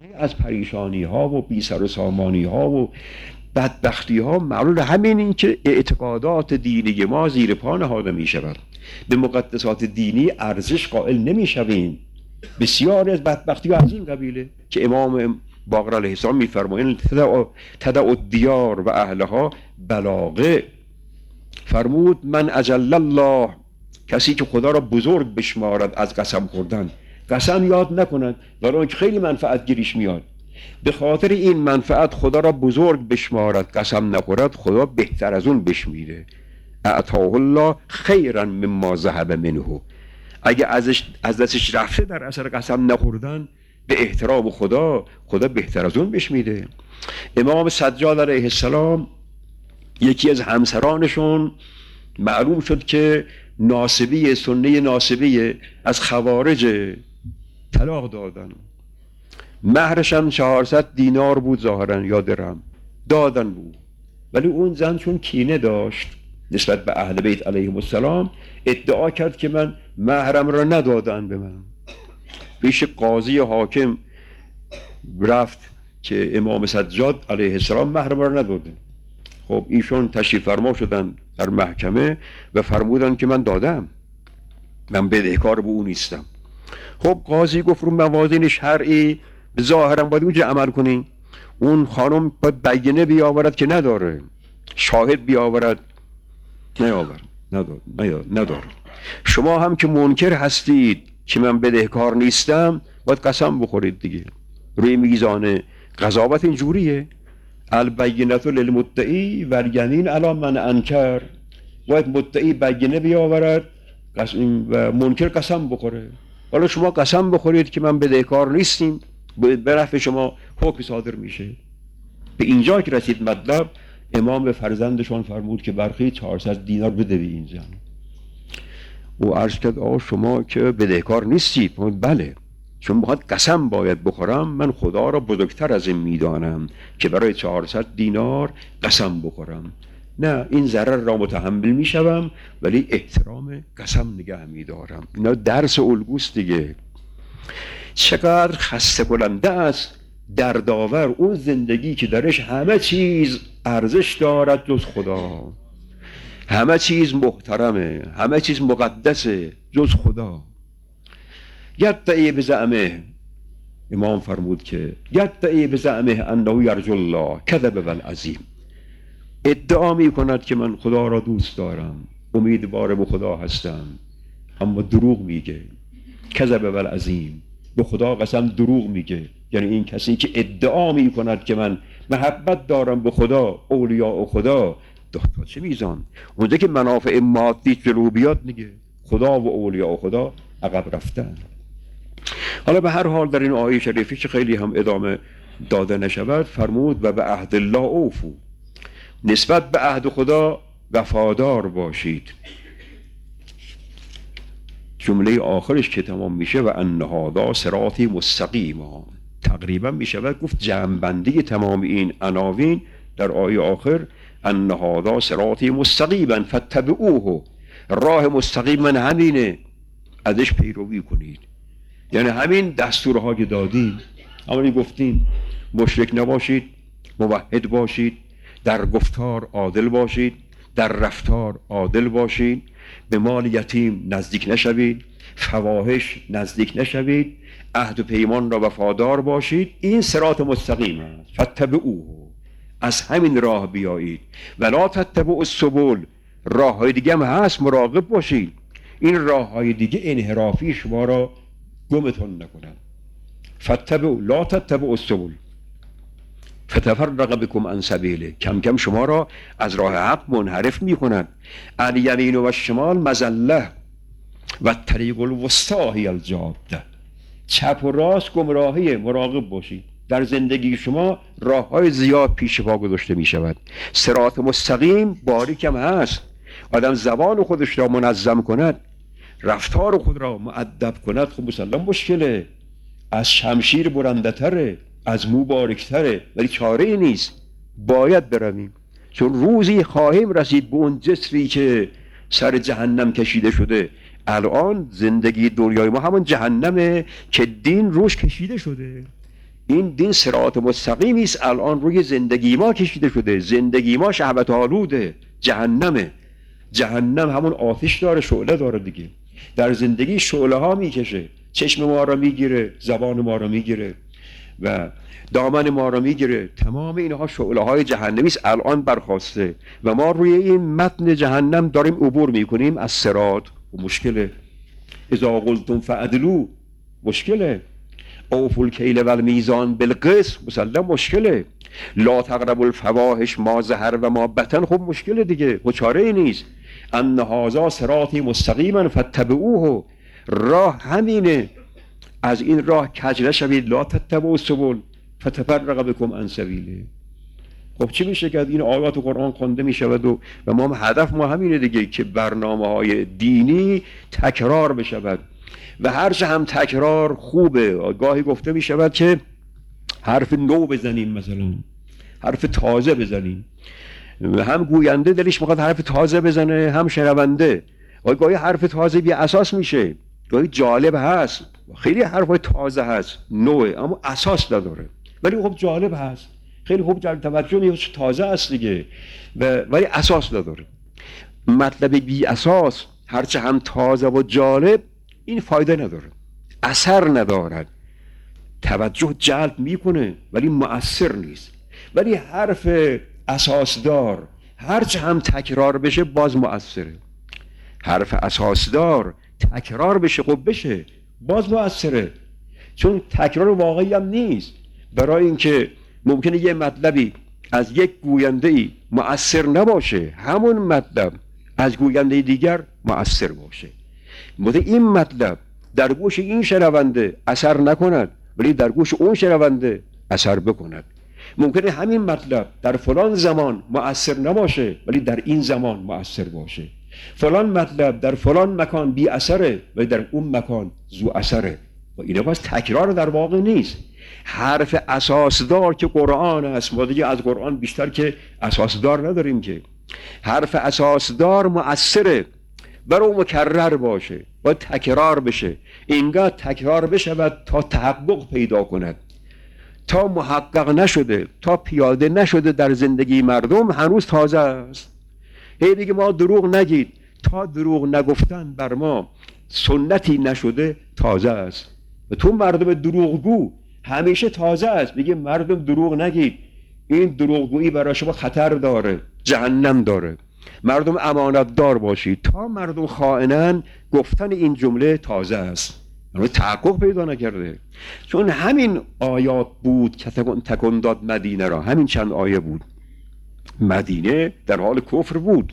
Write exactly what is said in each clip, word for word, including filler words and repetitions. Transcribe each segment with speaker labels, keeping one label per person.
Speaker 1: از پریشانی ها و بی سر و سامانی ها و بدبختی ها معلول همین این که اعتقادات دینی ما زیر پا نهاده می شود. به مقدسات دینی ارزش قائل نمی شویم. بسیار از بدبختی ها از این قبیله که امام باقر علیه السلام می فرمایند تدع الدیار و اهلها بلاغه. فرمود من اجل الله، کسی که خدا را بزرگ بشمارد از قسم خوردن، قسم یاد نکند ولی که خیلی منفعت گیریش میاد، به خاطر این منفعت خدا را بزرگ بشمارد، قسم نخورد، خدا بهتر از اون بشمیره. اعطاه الله خیرا مما ذهب منه. اگه ازش از دستش رفته در اثر قسم نخوردن به احترام خدا، خدا بهتر از اون بشمیره. امام سجاد علیه السلام یکی از همسرانشون معلوم شد که ناصبی، سنی ناصبی از خوارج، طلاق دادن. مهرش هم چهارصد دینار بود ظاهرا یا درهم دادن بود، ولی اون زن چون کینه داشت نسبت به اهل بیت علیهم السلام ادعا کرد که من مهرم را ندادن به من. پیش قاضی حاکم رفت که امام سجاد علیه السلام مهرم را نداده. خب ایشون تشریف فرما شدن در محکمه و فرمودن که من دادم، من بدهکار به اون نیستم. خب قاضی گفت رو موازین شرعی ظاهرا باید اونجا عمل کنین. اون خانم باید بینه بیاورد که نداره، شاهد بیاورد، نیاورد، نداره نداره. شما هم که منکر هستید که من بدهکار نیستم باید قسم بخورید دیگه. روی میزان قضاوت اینجوریه، البینة للمدعی و الیمین علی من انکر. باید مدعی بینه بیاورد و منکر قسم بخوره. حالا شما قسم بخورید که من بدهکار نیستیم، به نفع شما حکم صادر میشه. به اینجا که رسید مطلب، امام به فرزندشان فرمود که برخی چهارصد دینار بده به این زن. او عرض کرد آقا شما که بدهکار نیستید. بله، چون میخواد قسم باید بخورم، من خدا را بزرگتر از این میدانم که برای چهارصد دینار قسم بخورم. نه، این ضرر را متحمل میشوم ولی احترام قسم نگه میدارم. اینا درس الگوست دیگه. چقدر خسته کننده است، دردآور اون زندگی که درش همه چیز ارزش دارد جز خدا، همه چیز محترمه، همه چیز مقدسه جز خدا. یدعی بزعمه، امام فرمود که یدعی بزعمه انه یرجو الله کذب والعظیم. ادعا می کند که من خدا را دوست دارم، امیدوار به خدا هستم، اما دروغ میگه. کذب والعظیم، به خدا قسم دروغ میگه. یعنی این کسی که ادعا می کند که من محبت دارم به خدا، اولیاء و خدا، تا چه میزان؟ اونجا که منافع مادی جلو بیاد میگه خدا و اولیاء و خدا عقب رفتن. حالا به هر حال در این آیه شریفی که خیلی هم ادامه داده نشود فرمود و به عهد الله اوفو، نسبت به عهد خدا وفادار باشید. جمله آخرش که تمام میشه و ان هذا صراطی مستقیما، تقریبا میشه و گفت جمع‌بندی تمام این عناوین در آیه آخر ان هذا صراطی مستقیما فاتبعوه. راه مستقیم من همینه، ازش پیروی کنید. یعنی همین دستورها که دادیم، همونی گفتیم مشرک نباشید، موحد باشید، در گفتار عادل باشید، در رفتار عادل باشید، به مال یتیم نزدیک نشوید، فواحش نزدیک نشوید، عهد و پیمان را وفادار باشید. این صراط مستقیم است. فاتبعوه، از همین راه بیایید. ولا تتبعوا السبل، راه های دیگه هم هست، مراقب باشید این راه های دیگه انحرافی شما را گمتون نکنن. فاتبعوا لا تتبعوا السبل فتفرق بكم عن سبیله، کم کم شما را از راه حق منحرف میکنند. الیمین و الشمال مزله و طریق الوسطی هی الجاده، چپ و راست گمراهی، مراقب باشید. در زندگی شما راه های زیاد پیش پا گذاشته می شود. صراط مستقیم باریک هم هست. آدم زبان خودش را منظم کند، رفتار خود را مؤدب کند، خب مسلم مشکله، از شمشیر برنده تره، از مو باریکتره، ولی چاره ای نیست، باید برویم. چون روزی خواهیم رسید به اون جسری که سر جهنم کشیده شده. الان زندگی دنیای ما همون جهنمه که دین روش کشیده شده. این دین صراط مستقیمی است، الان روی زندگی ما کشیده شده. زندگی ما شهوت آلوده، جهنمه. جهنم همون آتش داره، شعله داره دیگه. در زندگی شعله ها میکشه، چشم ما را میگیره، زبان ما را میگیره و دامن ما را میگیره. تمام اینها شعله های جهنمی است الان برخواسته و ما روی این متن جهنم داریم عبور میکنیم از صراط. و مشکله. اذا قلتم فعدلوا، مشکله. اوفوا الکیل والمیزان بالقسط، مسلم مشکله. لا تقربوا الفواحش ما ظهر و ما بطن، خب مشکله دیگه، خب چاره ای نیست. ان هذا صراطی مستقیما فاتبعوه، راه همینه، از این راه کج نشوید. لا تتبعوا السبل فتفرق بکم عن سبیله. خب چی میشه که این آیات قرآن خوانده میشود و و ما هدف ما همینه دیگه که برنامه های دینی تکرار بشود و هرچه هم تکرار خوبه. گاهی گفته میشود که حرف نو بزنیم، مثلا حرف تازه بزنیم. هم گوینده دلش میخواد حرف تازه بزنه، هم شنونده. گاهی حرف تازه بی اساس میشه، گاهی جالب هست، خیلی حرف تازه هست نوه اما اساس نداره، ولی خب جالب هست، خیلی خوب جلب توجه میشه، تازه است دیگه و ولی اساس نداره. مطلب بی اساس هرچه هم تازه و جالب این فایده نداره، اثر ندارد، توجه جلب میکنه ولی مؤثر نیست. ولی حرف اساسدار هرچه هم تکرار بشه باز مؤثره. حرف اساسدار تکرار بشه خب بشه باز مؤثره، چون تکرار واقعی هم نیست. برای اینکه ممکنه یه مطلبی از یک گوینده ای مؤثر نباشه، همون مطلب از گوینده دیگر مؤثر باشه. مثل این مطلب در گوش این شنونده اثر نکند ولی در گوش اون شنونده اثر بکند. ممکنه همین مطلب در فلان زمان مؤثر نباشه ولی در این زمان مؤثر باشه. فلان مطلب در فلان مکان بی اثره ولی در اون مکان ذو اثره. و اینا باز تکرار در واقع نیست. حرف اساسدار که قرآن است، ما دیگه از قرآن بیشتر که اساسدار نداریم که. حرف اساسدار مؤثره، برای مکرر باشه، باید تکرار بشه. اینقدر تکرار بشود تا تحقق پیدا کند. تا محقق نشده، تا پیاده نشده در زندگی مردم هنوز تازه است. هی دیگه ما دروغ نگید، تا دروغ نگفتن بر ما سنتی نشده تازه است. و تو مردم دروغگو همیشه تازه است، میگه مردم دروغ نگید، این دروغگویی برای شما خطر داره، جهنم داره. مردم امانت دار باشید، تا مردم خائنن گفتن این جمله تازه است، اما تحقق پیدا نکرده. چون همین آیات بود که تکون داد مدینه را، همین چند آیه بود. مدینه در حال کفر بود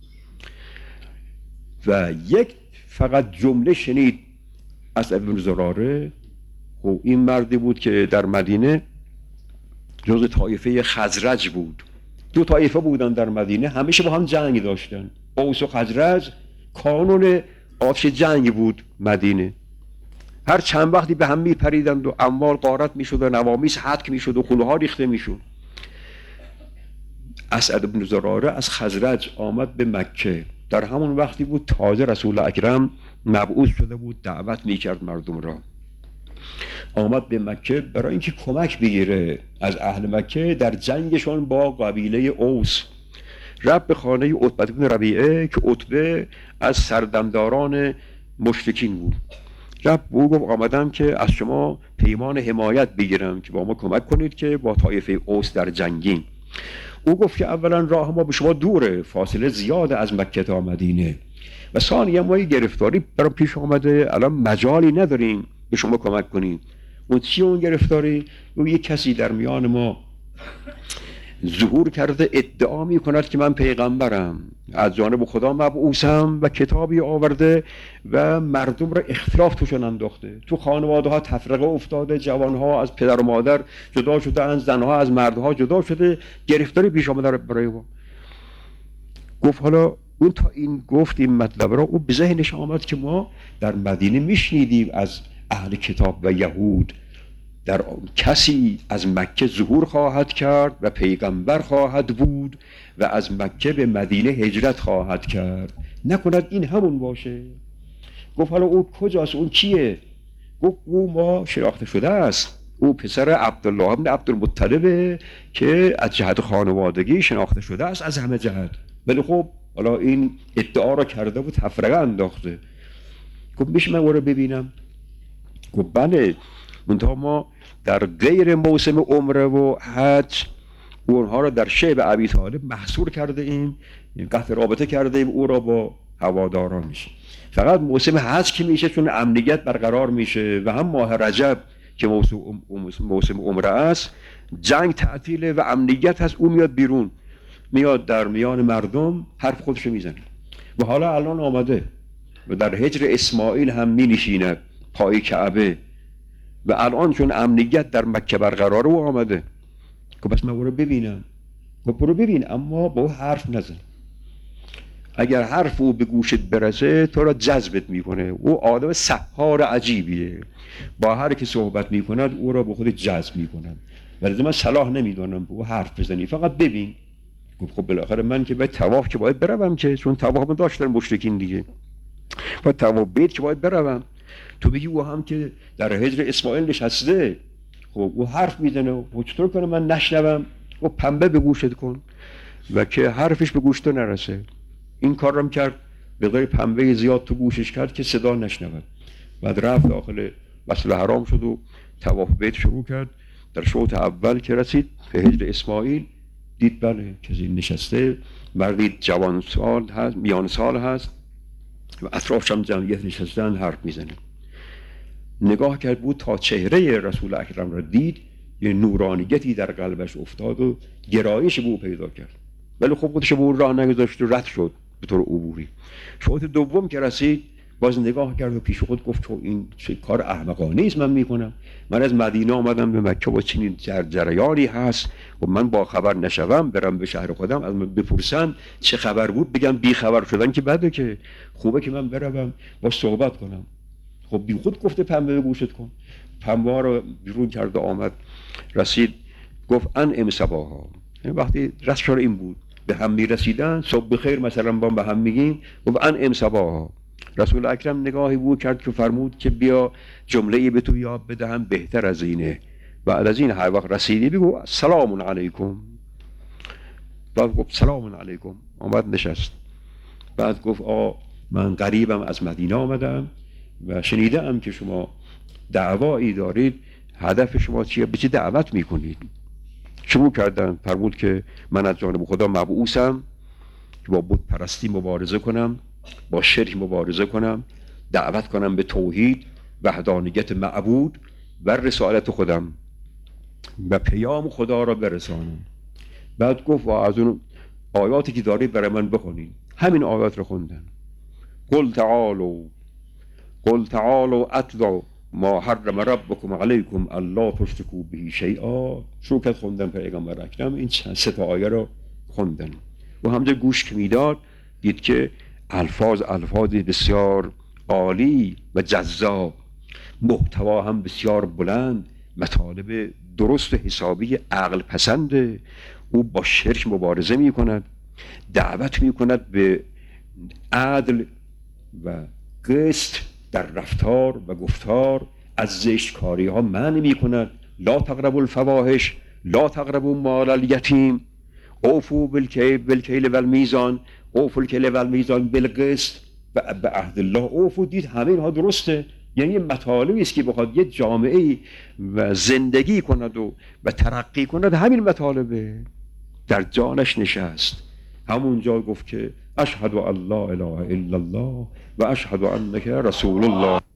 Speaker 1: و یک فقط جمله شنید از ابن زراره. و این مردی بود که در مدینه جز طایفه خزرج بود. دو طایفه بودن در مدینه، همیشه با هم جنگ داشتن. اوس و خزرج، کانون آتش جنگ بود مدینه. هر چند وقتی به هم میپریدند و اموال غارت میشد و نوامیس هتک میشد و خونه ها ریخته میشد. اسعد بن زراره از خزرج آمد به مکه. در همون وقتی بود تازه رسول اکرم مبعوث شده بود، دعوت میکرد مردم را. آمد به مکه برای اینکه کمک بگیره از اهل مکه در جنگشون با قبیله اوس. رفت به خانه عتبه بن ربیعه که عتبه از سردمداران مشرکین بود. رفت او گفت آمدم که از شما پیمان حمایت بگیرم که با ما کمک کنید که با طایفه اوس در جنگیم. او گفت که اولا راه ما به شما دوره، فاصله زیاده از مکه تا مدینه، و ثانیا ما یک گرفتاری برام پیش آمده، الان مجالی نداریم به شما کمک کنیم. اون چی اون گرفتاری؟ او یک کسی در میان ما ظهور کرده ادعا می کند که من پیغمبرم، از جانب خدا مبعوثم و کتابی آورده و مردم را اختلاف توشون انداخته. تو خانواده ها تفرقه افتاده، جوان ها از پدر و مادر جدا شدن، زن ها از مردها جدا شده، گرفتاری پیش آمده برای ما. گفت حالا اون تا این گفت این مطلب را، او به ذهنش آمد که ما در مدینه میشنیدیم از اهل کتاب و یهود در کسی از مکه ظهور خواهد کرد و پیغمبر خواهد بود و از مکه به مدینه هجرت خواهد کرد، نکند این همون باشه. گفت حالا اون کجاست، اون کیه؟ گفت او ما شناخته شده است، او پسر عبدالله بن عبدالمطلبه که از جهت خانوادگی شناخته شده است از همه جهت. ولی خب حالا این ادعا را کرده و تفرقه انداخته. گفت میشه من او رو ببینم؟ گفت بله، منتها ما در غیر موسم عمره و حج اونها را در شعب ابی طالب محصور کرده ایم، قطع رابطه کرده ایم او را با هواداران میشه. فقط موسم حج که میشه چون امنیت برقرار میشه و هم ماه رجب که موسم موسم عمره است جنگ تعطیله و امنیت هست، او میاد بیرون، میاد در میان مردم حرف خودشو میزنه. و حالا الان آمده و در هجر اسماعیل هم می نشیند پای کعبه و الان چون امنیت در مکه برقراره و آمده. که بس من او رو ببینم. گفت برو ببین اما با او حرف نزن. اگر حرف او به گوشت برسه تو را جذبت میکنه. او آدم سحار عجیبیه، با هر کی صحبت میکند او را به خود جذب میکند. ولی من صلاح نمیدانم به او حرف بزنی، فقط ببین. گفت خب بالاخره من که باید طواف که باید بروم، که چون طواف داشتن مشرکین دیگه، و طواف بیت که باید بروم. تو بگی او هم که در هجر اسماعیل نشسته، خب او حرف میزنه و چطور کنه من نشنوم؟ و پنبه به گوشت کن و که حرفش به گوش تو نرسه. این کار رو کرد، به غیر پنبه زیاد تو گوشش کرد که صدا نشنود. بعد رفت داخل مسجد حرام شد و طواف بیت شروع کرد. در شوط اول که رسید به هجر اسماعیل دید بله کسی نشسته، مردی جوان سال هست، میان سال هست و اطرافش هم جمعیت نشستن حرف میزنه. نگاه کرد بود تا چهره رسول اکرم را دید، یه نورانیتی در قلبش افتاد و گرایش به او پیدا کرد. ولی خب خودش به اون راه نگذاشت و رد شد به طور عبوری. شوط دوم که رسید باز نگاه کرد و پیش خود گفت تو این چه کار احمقانه است من میکنم؟ من از مدینه آمدم به مکه و چنین جر جریانی هست و من با خبر نشوم برم به شهر خودم از من بپرسن چه خبر بود بگم بی خبر شدن که بده، که خوبه که من برم با صحبت کنم. خب بی خود گفته پنبه به گوشت کن. پنبه ها رو بیرون کرد و آمد رسید گفت ان امسباها. وقتی رسمش این بود به هم میرسیدن صبح بخیر مثلا با به هم میگیم، گفت ان امسباها. رسول اکرم نگاهی بود کرد که فرمود که بیا جمله‌ای به تو یاد بدهم بهتر از اینه. بعد از این هر وقت رسیدی بگو سلام علیکم. بعد گفت سلام علیکم، آمد نشست. بعد گفت آ من غریبم از مدینه آمدم و شنیدم که شما دعوایی دارید، هدف شما چیه؟ به چه دعوت میکنید؟ شروع کردن فرمود که من از جانب خدا مبعوثم که با بت پرستی مبارزه کنم، با شرک مبارزه کنم، دعوت کنم به توحید، وحدانیت معبود و رسالت خودم و پیام خدا را برسانم. بعد گفت و از اون آیاتی که دارید برای من بخونید. همین آیات رو خوندن. قل تعالوا قل تعالوا اتلوا ما حرم ربکم علیکم الا تشرکوا به شیئا. شروع کرد خوندن پیغمبر اکرم این سه تا آیه رو خوندن و همجا گوش که میداد دید که الفاظ الفاظ بسیار عالی و جذاب، محتوا هم بسیار بلند، مطالب درست و حسابی عقل پسند. او با شرک مبارزه می کند، دعوت می کند به عدل و قسط در رفتار و گفتار، از زشتکاری ها منع می کند. لا تقربوا الفواحش لا تقربوا مال الیتیم اوفوا بالکیل و المیزان اوفوا الکیل و المیزان بالقسط و به عهد الله اوفوا. دید همه اینها درسته، یعنی مطالبی است که بخواد یه جامعه و زندگی کند و و ترقی کند، همین مطالبه در جانش نشست. همونجا گفت که اشهد ان لا اله الا الله و اشهد انک رسول الله.